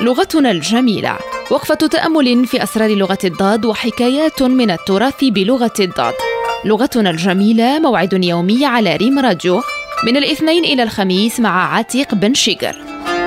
لغتنا الجميلة، وقفة تأمل في أسرار لغة الضاد وحكايات من التراث بلغة الضاد. لغتنا الجميلة موعد يومي على ريم راديو من الاثنين إلى الخميس مع عتيق بن شيقر.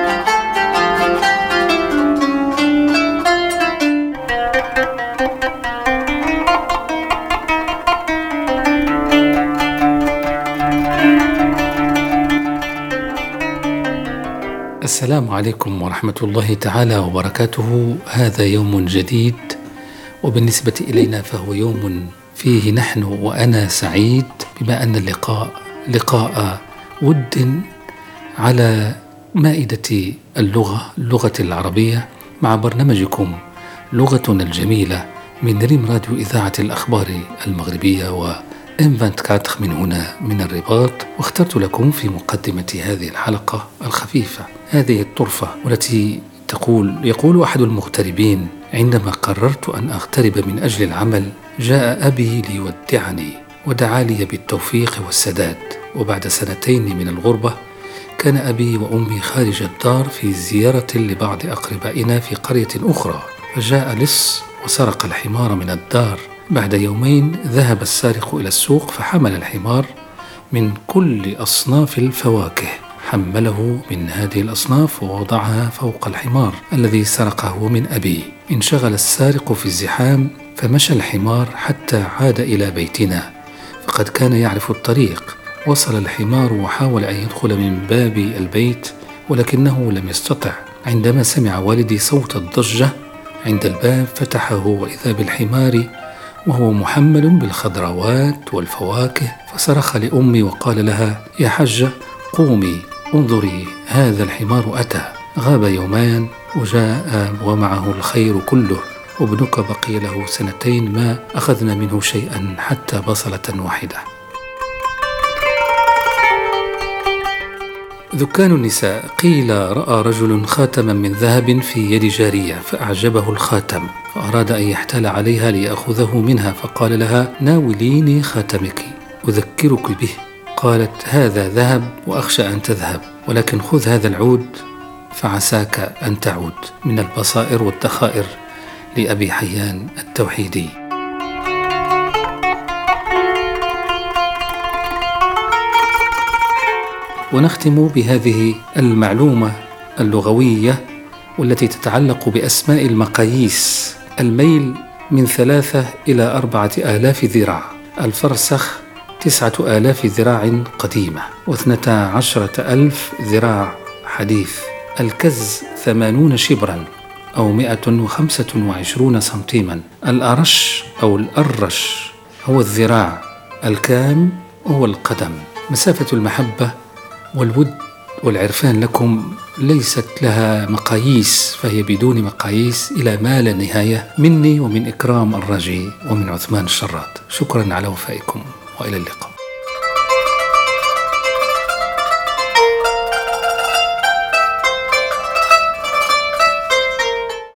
السلام عليكم ورحمة الله تعالى وبركاته. هذا يوم جديد، وبالنسبة إلينا فهو يوم فيه نحن وأنا سعيد بما أن اللقاء لقاء ود على مائدة اللغة العربية مع برنامجكم لغتنا الجميلة من ريم راديو إذاعة الأخبار المغربية و M24 من هنا من الرباط. واخترت لكم في مقدمة هذه الحلقة الخفيفة هذه الطرفة والتي يقول أحد المغتربين: عندما قررت أن أغترب من أجل العمل جاء أبي ليودعني ودعا لي بالتوفيق والسداد. وبعد 2 من الغربة كان أبي وأمي خارج الدار في زيارة لبعض أقربائنا في قرية أخرى، فجاء لص وسرق الحمار من الدار. بعد 2 يوم ذهب السارق إلى السوق فحمل الحمار من كل أصناف الفواكه، حمله من هذه الأصناف ووضعها فوق الحمار الذي سرقه من أبيه. انشغل السارق في الزحام فمشى الحمار حتى عاد إلى بيتنا، فقد كان يعرف الطريق. وصل الحمار وحاول أن يدخل من باب البيت ولكنه لم يستطع. عندما سمع والدي صوت الضجة عند الباب فتحه وإذا بالحمار وهو محمل بالخضروات والفواكه، فصرخ لأمي وقال لها: يا حجة قومي انظري، هذا الحمار أتى. غاب 2 يوم وجاء ومعه الخير كله، وابنك بقي له 2 ما أخذنا منه شيئا حتى بصلة واحدة. ذكان النساء. قيل رأى رجل خاتما من ذهب في يد جارية فأعجبه الخاتم، فأراد أن يحتال عليها ليأخذه منها، فقال لها: ناوليني خاتمك أذكرك به. قالت: هذا ذهب وأخشى أن تذهب، ولكن خذ هذا العود فعساك أن تعود. من البصائر والذخائر لأبي حيان التوحيدي. ونختم بهذه المعلومة اللغوية والتي تتعلق بأسماء المقاييس. الميل من 3 إلى 4000 ذراع، الفرسخ 9000 ذراع قديمة و12,000 ذراع حديث، الكز 80 شبرا أو 125 سنتيما، الأرش أو الأرش هو الذراع، الكام هو القدم. مسافة المحبة والود والعرفان لكم ليست لها مقاييس، فهي بدون مقاييس إلى ما لا نهاية. مني ومن إكرام الراجي ومن عثمان الشراط. شكرا على وفائكم وإلى اللقاء.